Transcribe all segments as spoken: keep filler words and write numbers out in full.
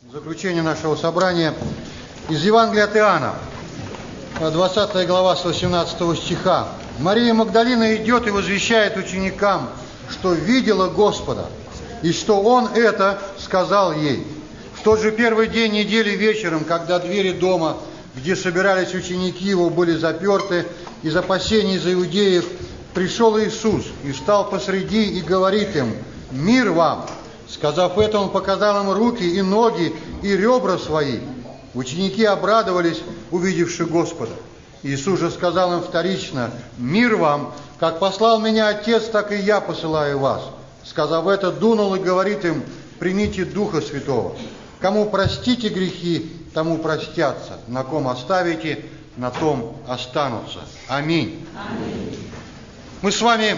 Заключение нашего собрания из Евангелия от Иоанна, двадцатая глава, с восемнадцатого стиха. Мария Магдалина идет и возвещает ученикам, что видела Господа, и что Он это сказал ей. В тот же первый день недели вечером, когда двери дома, где собирались ученики Его, были заперты, из опасений за иудеев, пришел Иисус и встал посреди и говорит им: «Мир вам!» Сказав это, Он показал им руки и ноги и ребра свои. Ученики обрадовались, увидевши Господа. Иисус же сказал им вторично: «Мир вам! Как послал меня Отец, так и я посылаю вас». Сказав это, дунул и говорит им: «Примите Духа Святого. Кому простите грехи, тому простятся. На ком оставите, на том останутся». Аминь. Аминь. Мы с вами,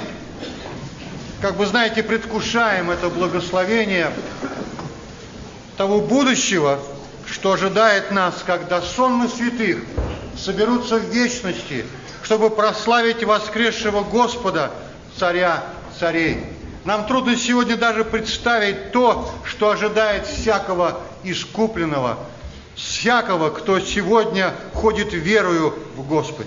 как вы знаете, предвкушаем это благословение того будущего, что ожидает нас, когда сонмы святых соберутся в вечности, чтобы прославить воскресшего Господа, Царя царей. Нам трудно сегодня даже представить то, что ожидает всякого искупленного, всякого, кто сегодня ходит верою в Господе.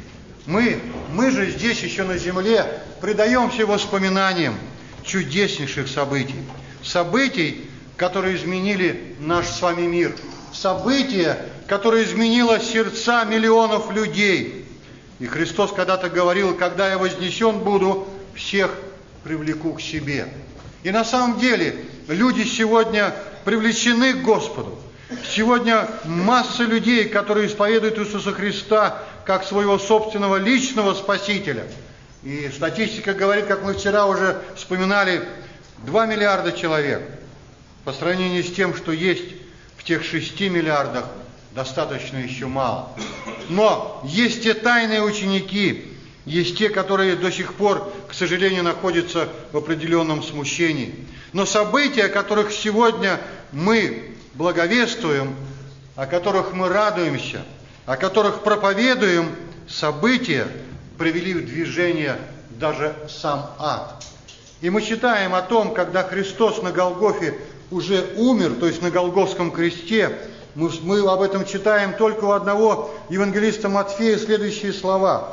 Мы, мы же здесь еще на земле предаемся воспоминаниям чудеснейших событий. Событий, которые изменили наш с вами мир. События, которое изменило сердца миллионов людей. И Христос когда-то говорил: «Когда я вознесен буду, всех привлеку к себе». И на самом деле люди сегодня привлечены к Господу. Сегодня масса людей, которые исповедуют Иисуса Христа как своего собственного личного Спасителя. И статистика говорит, как мы вчера уже вспоминали, два миллиарда человек. По сравнению с тем, что есть в тех шести миллиардах, достаточно еще мало. Но есть те тайные ученики, есть те, которые до сих пор, к сожалению, находятся в определенном смущении. Но события, о которых сегодня мы благовествуем, о которых мы радуемся, о которых проповедуем, события привели в движение даже сам ад. И мы читаем о том, когда Христос на Голгофе уже умер, то есть на Голгофском кресте, мы, мы об этом читаем только у одного евангелиста Матфея следующие слова.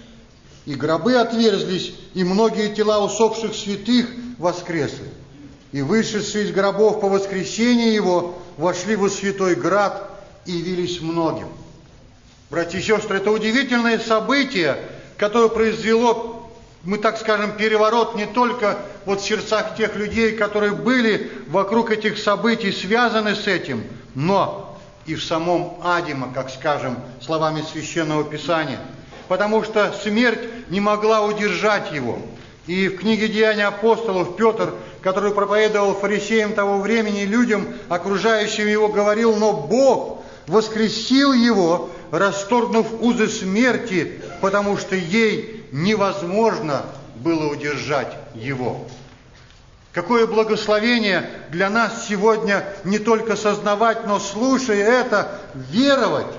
«И гробы отверзлись, и многие тела усопших святых воскресли. И вышедшие из гробов по воскресении Его вошли во святой град и явились многим». Братья и сестры, это удивительное событие, которое произвело, мы так скажем, переворот не только вот в сердцах тех людей, которые были вокруг этих событий, связаны с этим, но и в самом аде, как скажем, словами Священного Писания. Потому что смерть не могла удержать его. И в книге «Деяния апостолов» Петр, который проповедовал фарисеям того времени, людям, окружающим его, говорил: «Но Бог воскресил его, расторгнув узы смерти, потому что ей невозможно было удержать его». Какое благословение для нас сегодня не только сознавать, но, слушая это, веровать.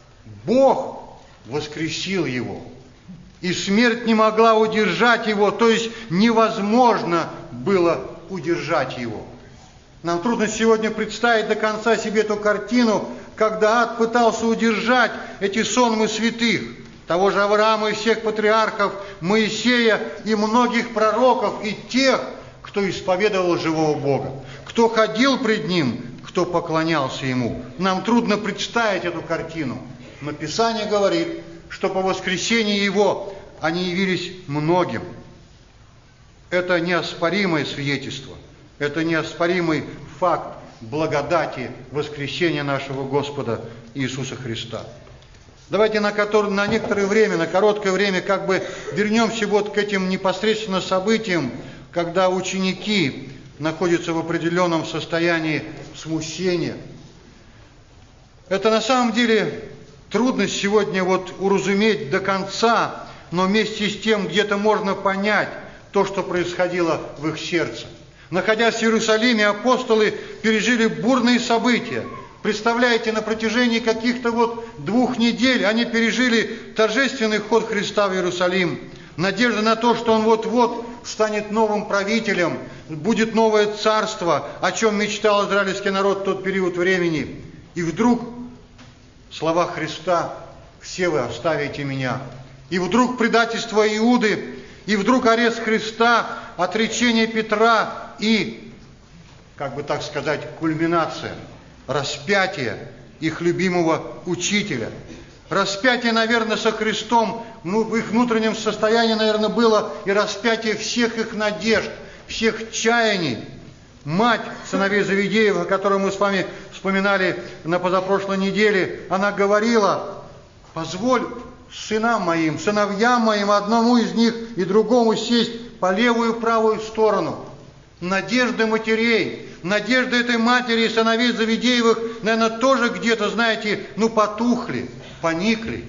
Бог воскресил его. И смерть не могла удержать его, то есть невозможно было удержать его. Нам трудно сегодня представить до конца себе эту картину, когда ад пытался удержать эти сонмы святых, того же Авраама и всех патриархов, Моисея и многих пророков, и тех, кто исповедовал живого Бога, кто ходил пред Ним, кто поклонялся Ему. Нам трудно представить эту картину. Но Писание говорит, что по воскресении Его они явились многим. Это неоспоримое свидетельство, это неоспоримый факт благодати воскресения нашего Господа Иисуса Христа. Давайте на, который, на некоторое время, на короткое время как бы вернемся вот к этим непосредственно событиям, когда ученики находятся в определенном состоянии смущения. Это на самом деле трудно сегодня вот уразуметь до конца, но вместе с тем где-то можно понять то, что происходило в их сердце. Находясь в Иерусалиме, апостолы пережили бурные события. Представляете, на протяжении каких-то вот двух недель они пережили торжественный вход Христа в Иерусалим. Надежда на то, что Он вот-вот станет новым правителем, будет новое царство, о чем мечтал израильский народ в тот период времени. И вдруг слова Христа: «Все вы оставите меня». И вдруг предательство Иуды, и вдруг арест Христа, отречение Петра и, как бы так сказать, кульминация, распятие их любимого учителя. Распятие, наверное, со Христом, ну, в их внутреннем состоянии, наверное, было и распятие всех их надежд, всех чаяний. Мать сыновей Завидеев, о которой мы с вами вспоминали на позапрошлой неделе, она говорила: «Позволь сынам моим, сыновьям моим, одному из них и другому сесть по левую и правую сторону». Надежды матерей, надежды этой матери и сыновей Завидеевых, наверное, тоже где-то, знаете, ну, потухли, поникли.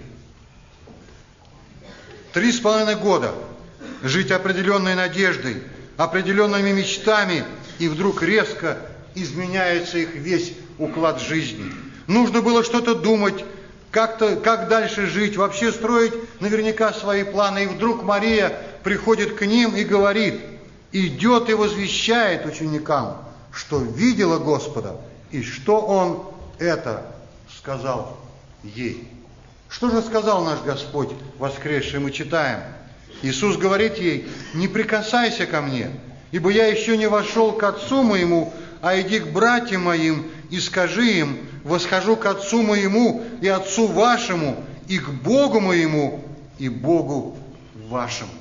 Три с половиной года жить определенной надеждой, определенными мечтами, и вдруг резко изменяется их весь уклад жизни. Нужно было что-то думать, как-то, как дальше жить, вообще строить наверняка свои планы. И вдруг Мария приходит к ним и говорит, идет и возвещает ученикам, что видела Господа и что Он это сказал ей. Что же сказал наш Господь воскресший, мы читаем. Иисус говорит ей: не прикасайся ко мне, ибо я еще не вошел к Отцу моему, а иди к братьям моим и скажи им: восхожу к Отцу моему и Отцу вашему, и к Богу моему и Богу вашему.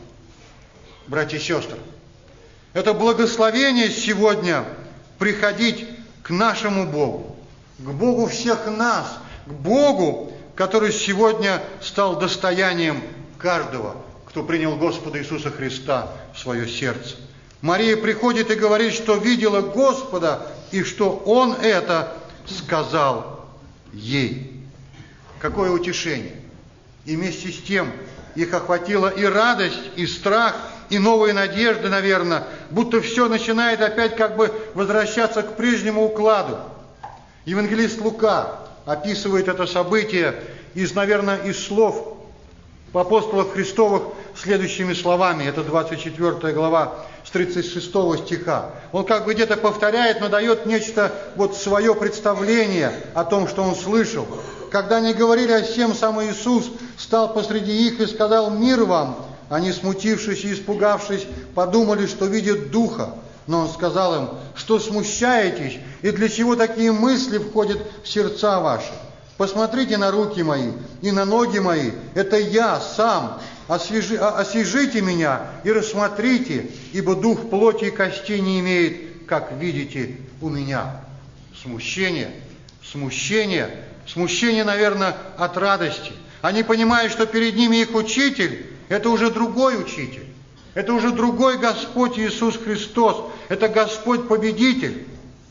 Братья и сестры, это благословение сегодня приходить к нашему Богу, к Богу всех нас, к Богу, который сегодня стал достоянием каждого, кто принял Господа Иисуса Христа в свое сердце. Мария приходит и говорит, что видела Господа, и что Он это сказал ей. Какое утешение! И вместе с тем их охватила и радость, и страх, и новые надежды, наверное, будто все начинает опять как бы возвращаться к прежнему укладу. Евангелист Лука описывает это событие из, наверное, из слов апостолов Христовых следующими словами. Это двадцать четвёртая глава с тридцать шестого стиха. Он как бы где-то повторяет, но дает нечто вот свое представление о том, что он слышал. Когда они говорили о сем, сам Иисус стал посреди их и сказал: «Мир вам!» Они, смутившись и испугавшись, подумали, что видят Духа. Но Он сказал им: что смущаетесь, и для чего такие мысли входят в сердца ваши? Посмотрите на руки мои и на ноги мои, это я сам. Освежи, освежите меня и рассмотрите, ибо дух плоти и костей не имеет, как видите у меня. Смущение, смущение, смущение, наверное, от радости. Они понимают, что перед ними их учитель, это уже другой учитель. Это уже другой Господь Иисус Христос. Это Господь-победитель.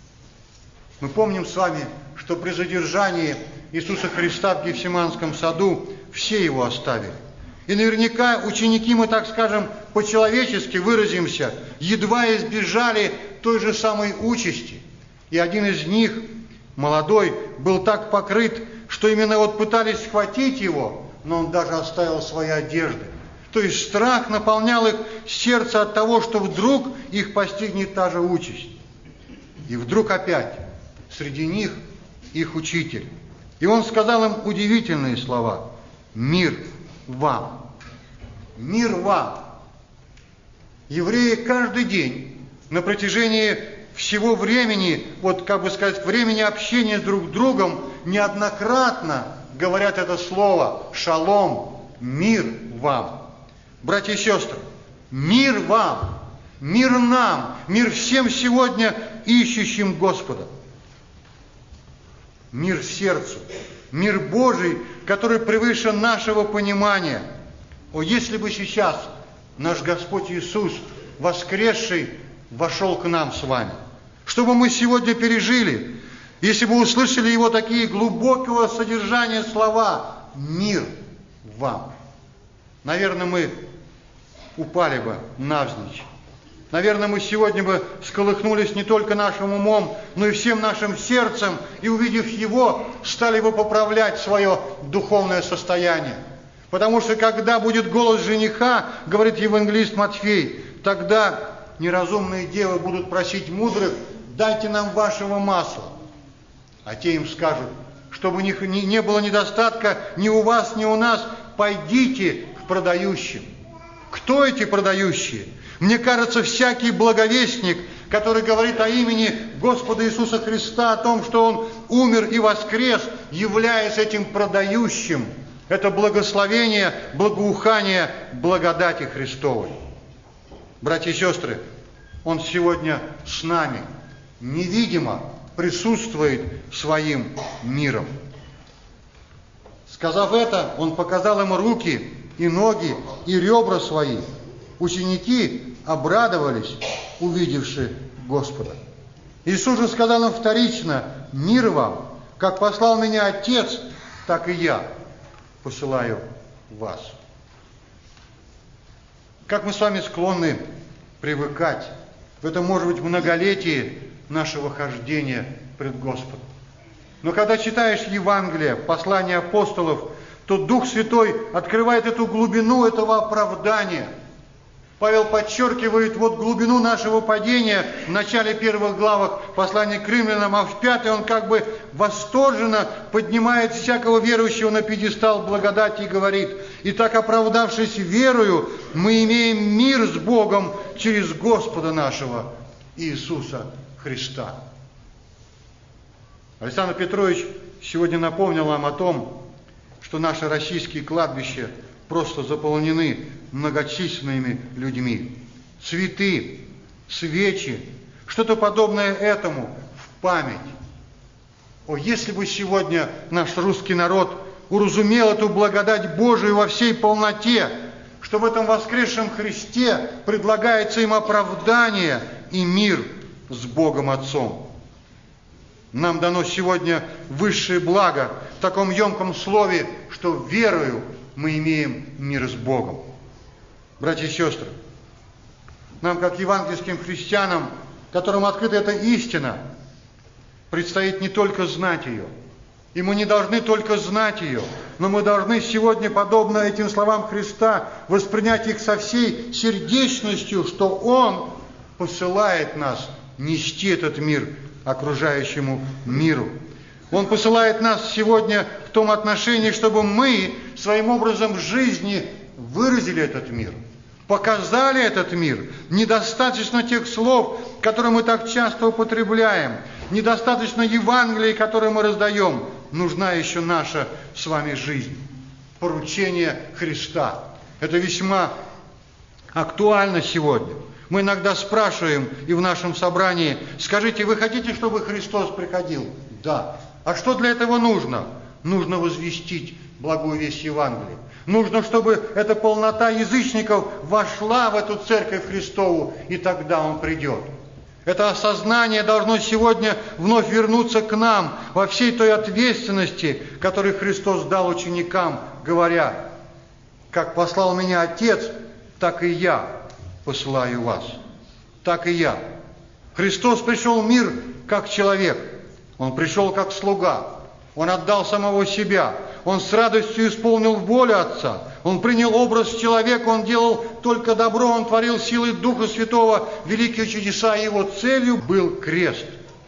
Мы помним с вами, что при задержании Иисуса Христа в Гефсиманском саду все Его оставили. И наверняка ученики, мы так скажем, по-человечески выразимся, едва избежали той же самой участи. И один из них, молодой, был так покрыт, что именно вот пытались схватить его, но он даже оставил свои одежды. То есть страх наполнял их сердце от того, что вдруг их постигнет та же участь. И вдруг опять среди них их учитель. И он сказал им удивительные слова: «Мир вам! Мир вам!» Евреи каждый день на протяжении всего времени, вот как бы сказать, времени общения друг с другом, неоднократно говорят это слово «шалом», «мир вам». Братья и сестры, мир вам, мир нам, мир всем сегодня ищущим Господа. Мир сердцу, мир Божий, который превыше нашего понимания. О, если бы сейчас наш Господь Иисус, воскресший, вошел к нам с вами, что бы мы сегодня пережили, если бы услышали Его такие глубокого содержания слова «мир вам». Наверное, мы упали бы навзничь. Наверное, мы сегодня бы всколыхнулись не только нашим умом, но и всем нашим сердцем, и, увидев Его, стали бы поправлять свое духовное состояние. Потому что, когда будет голос жениха, говорит евангелист Матфей, Тогда неразумные девы будут просить мудрых: дайте нам вашего масла. А те им скажут: чтобы не, не было недостатка ни у вас, ни у нас, пойдите к продающим. Кто эти продающие? Мне кажется, всякий благовестник, который говорит о имени Господа Иисуса Христа, о том, что Он умер и воскрес, являясь этим продающим. Это благословение, благоухание благодати Христовой. Братья и сестры, Он сегодня с нами, невидимо присутствует своим миром. Сказав это, Он показал им руки и ноги и ребра свои. Ученики обрадовались, увидевши Господа. Иисус же сказал им вторично: мир вам, как послал меня Отец, так и я посылаю вас. Как мы с вами склонны привыкать в этом, может быть, многолетии нашего хождения пред Господом. Но когда читаешь Евангелие, послания апостолов, то Дух Святой открывает эту глубину этого оправдания. Павел подчеркивает вот глубину нашего падения в начале первых главах послания к римлянам, а в пятой он как бы восторженно поднимает всякого верующего на пьедестал благодати и говорит: «Итак, оправдавшись верою, мы имеем мир с Богом через Господа нашего Иисуса Христа». Александр Петрович сегодня напомнил нам о том, что наши российские кладбища просто заполнены многочисленными людьми. Цветы, свечи, что-то подобное этому в память. О, если бы сегодня наш русский народ уразумел эту благодать Божию во всей полноте, что в этом воскресшем Христе предлагается им оправдание и мир с Богом Отцом. Нам дано сегодня высшее благо в таком емком слове, что верою мы имеем мир с Богом. Братья и сестры, нам, как евангельским христианам, которым открыта эта истина, предстоит не только знать ее. И мы не должны только знать ее, но мы должны сегодня, подобно этим словам Христа, воспринять их со всей сердечностью, что Он посылает нас нести этот мир окружающему миру. Он посылает нас сегодня в том отношении, чтобы мы своим образом жизни выразили этот мир, показали этот мир. Недостаточно тех слов, которые мы так часто употребляем, недостаточно Евангелия, которое мы раздаем. Нужна еще наша с вами жизнь. Поручение Христа. Это весьма актуально сегодня. Мы иногда спрашиваем и в нашем собрании: скажите, вы хотите, чтобы Христос приходил? Да. А что для этого нужно? Нужно возвестить благую весть Евангелия. Нужно, чтобы эта полнота язычников вошла в эту церковь Христову, и тогда Он придет. Это осознание должно сегодня вновь вернуться к нам во всей той ответственности, которую Христос дал ученикам, говоря: как послал меня Отец, так и я посылаю вас. Так и я. Христос пришел в мир как человек. Он пришел как слуга. Он отдал самого себя. Он с радостью исполнил волю Отца. Он принял образ человека. Он делал только добро. Он творил силой Духа Святого великие чудеса. Его целью был крест.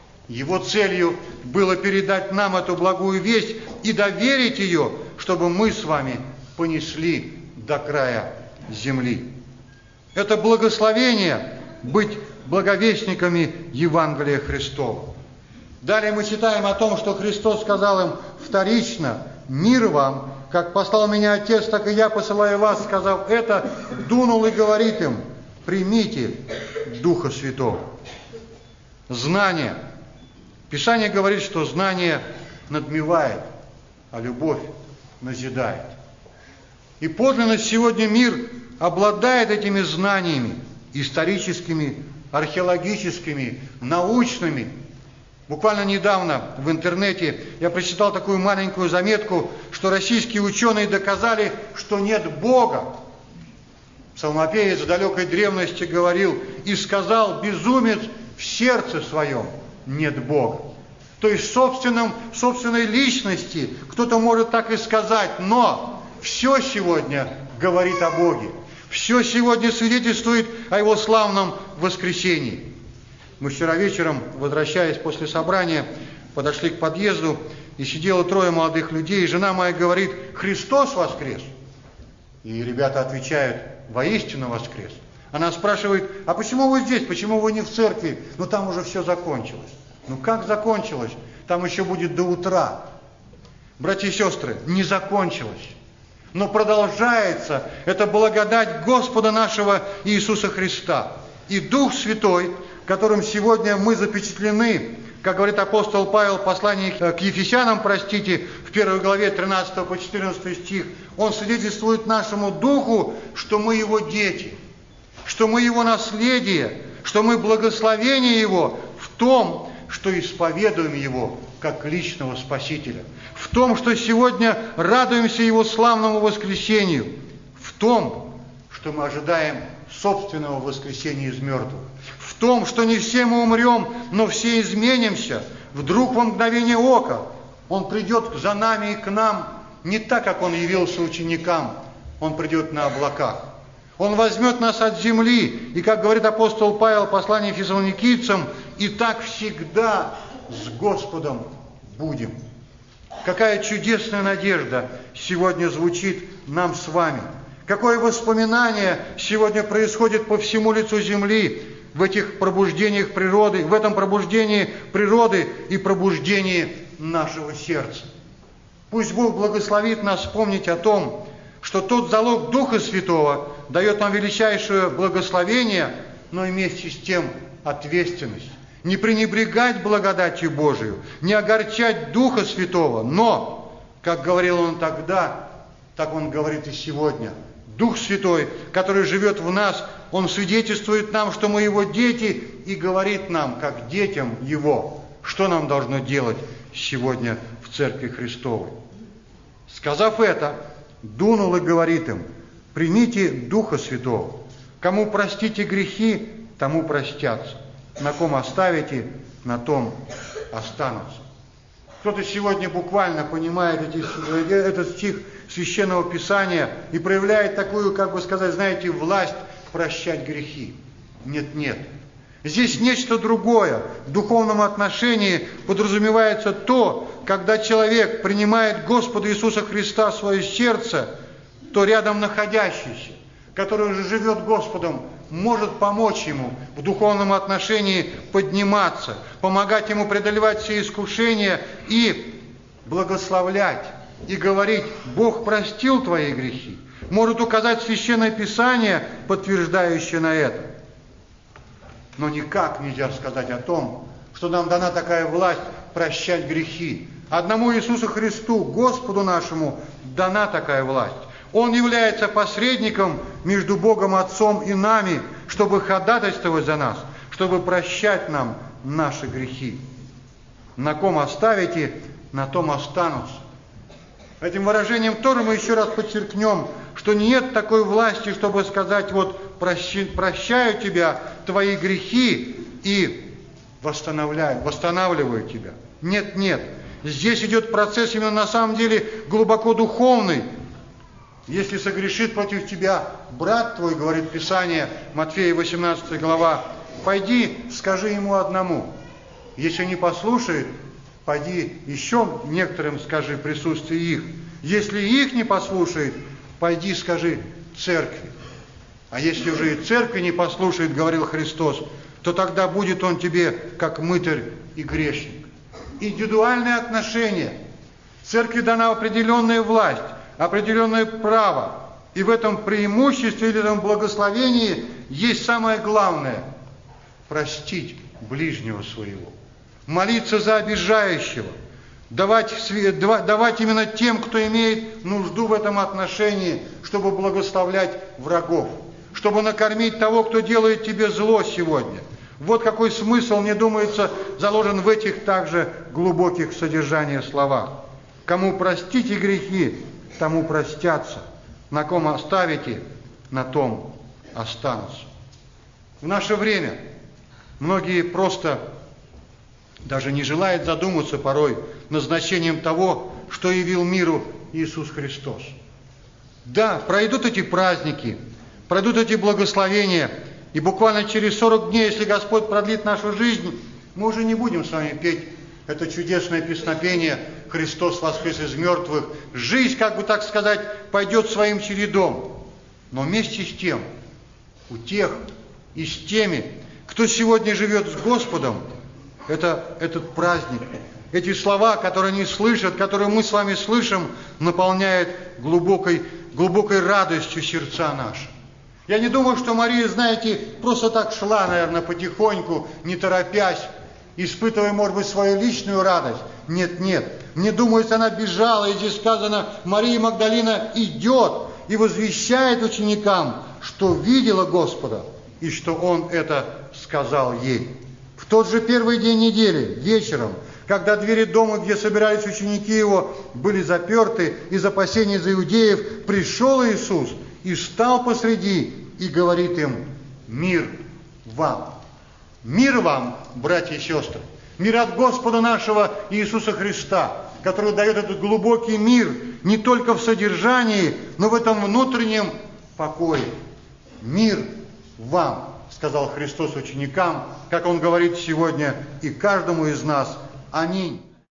Его целью было передать нам эту благую весть и доверить ее, чтобы мы с вами понесли до края земли. Это благословение быть благовестниками Евангелия Христова. Далее мы читаем о том, что Христос сказал им вторично: «Мир вам, как послал меня Отец, так и я посылаю вас». Сказав это, дунул и говорит им: «Примите Духа Святого». Знание. Писание говорит, что знание надмевает, а любовь назидает. И подлинно сегодня мир обладает этими знаниями историческими, археологическими, научными. Буквально недавно в интернете я прочитал такую маленькую заметку, что российские ученые доказали, что нет Бога. Псалмопевец в далекой древности говорил: «И сказал безумец в сердце своем: нет Бога». То есть в собственном, в собственной личности кто-то может так и сказать, но все сегодня говорит о Боге. Все сегодня свидетельствует о Его славном воскресении. Мы вчера вечером, возвращаясь после собрания, подошли к подъезду, и сидело трое молодых людей, и жена моя говорит: «Христос воскрес!» И ребята отвечают: «Воистину воскрес!» Она спрашивает: «А почему вы здесь? Почему вы не в церкви?» Ну там уже все закончилось. Ну как закончилось? Там еще будет до утра. Братья и сестры, не закончилось. Но продолжается эта благодать Господа нашего Иисуса Христа. И Дух Святой, которым сегодня мы запечатлены, как говорит апостол Павел в послании к Ефесянам, простите, в первой главе тринадцатый по четырнадцатый стих, он свидетельствует нашему духу, что мы Его дети, что мы Его наследие, что мы благословение Его в том, что исповедуем Его как личного Спасителя, в том, что сегодня радуемся Его славному воскресению, в том, что мы ожидаем собственного воскресения из мертвых, в том, что не все мы умрем, но все изменимся, вдруг во мгновение ока Он придет за нами и к нам не так, как Он явился ученикам, Он придет на облаках. Он возьмет нас от земли, и, как говорит апостол Павел в послании Фессалоникийцам, и так всегда с Господом будем. Какая чудесная надежда сегодня звучит нам с вами. Какое воспоминание сегодня происходит по всему лицу земли в этих пробуждениях природы, в этом пробуждении природы и пробуждении нашего сердца. Пусть Бог благословит нас вспомнить о том, что тот залог Духа Святого дает нам величайшее благословение, но и вместе с тем ответственность. Не пренебрегать благодатью Божию, не огорчать Духа Святого, но, как говорил Он тогда, так Он говорит и сегодня. Дух Святой, который живет в нас, Он свидетельствует нам, что мы Его дети, и говорит нам, как детям Его, что нам должно делать сегодня в Церкви Христовой. Сказав это, дунул и говорит им: примите Духа Святого. Кому простите грехи, тому простятся. На ком оставите, на том останутся. Кто-то сегодня буквально понимает эти, этот стих Священного Писания и проявляет такую, как бы сказать, знаете, власть прощать грехи. Нет, нет. Здесь нечто другое. В духовном отношении подразумевается то, когда человек принимает Господа Иисуса Христа в свое сердце, то рядом находящийся, который уже живет Господом, может помочь ему в духовном отношении подниматься, помогать ему преодолевать все искушения и благословлять, и говорить: Бог простил твои грехи. Может указать Священное Писание, подтверждающее на это. Но никак нельзя сказать о том, что нам дана такая власть прощать грехи. Одному Иисусу Христу, Господу нашему, дана такая власть. Он является посредником между Богом Отцом и нами, чтобы ходатайствовать за нас, чтобы прощать нам наши грехи. На ком оставите, на том останутся. Этим выражением тоже мы еще раз подчеркнем, что нет такой власти, чтобы сказать: вот прощи, прощаю тебя, твои грехи, и восстанавливаю, восстанавливаю тебя. Нет, нет. Здесь идет процесс именно на самом деле глубоко духовный. Если согрешит против тебя брат твой, говорит Писание, Матфея восемнадцатая глава, пойди, скажи ему одному. Если не послушает, пойди еще некоторым скажи в присутствии их. Если их не послушает, пойди скажи церкви. А если уже и церкви не послушает, говорил Христос, то тогда будет он тебе как мытарь и грешник. Индивидуальные отношения. Церкви дана определенная власть, определенное право. И в этом преимуществе или в этом благословении есть самое главное – простить ближнего своего, молиться за обижающего, давать, давать именно тем, кто имеет нужду в этом отношении, чтобы благословлять врагов, чтобы накормить того, кто делает тебе зло сегодня. Вот какой смысл, мне думается, заложен в этих также глубоких содержаниях словах. Кому простите грехи, тому простятся. На ком оставите, на том останутся. В наше время многие просто даже не желают задуматься порой над значением того, что явил миру Иисус Христос. Да, пройдут эти праздники, пройдут эти благословения, и буквально через сорок дней, если Господь продлит нашу жизнь, мы уже не будем с вами петь это чудесное песнопение «Христос воскрес из мертвых». Жизнь, как бы так сказать, пойдет своим чередом. Но вместе с тем, у тех и с теми, кто сегодня живет с Господом, это, этот праздник, эти слова, которые они слышат, которые мы с вами слышим, наполняют глубокой, глубокой радостью сердца наши. Я не думаю, что Мария, знаете, просто так шла, наверное, потихоньку, не торопясь, испытывая, может быть, свою личную радость. Нет, нет. Мне думается, она бежала, и здесь сказано, Мария Магдалина идет и возвещает ученикам, что видела Господа, и что Он это сказал ей. В тот же первый день недели, вечером, когда двери дома, где собирались ученики Его, были заперты из опасений за иудеев, пришел Иисус и встал посреди и говорит им: «Мир вам». Мир вам, братья и сестры. Мир от Господа нашего Иисуса Христа, который дает этот глубокий мир не только в содержании, но в этом внутреннем покое. Мир вам, сказал Христос ученикам, как Он говорит сегодня и каждому из нас. Аминь.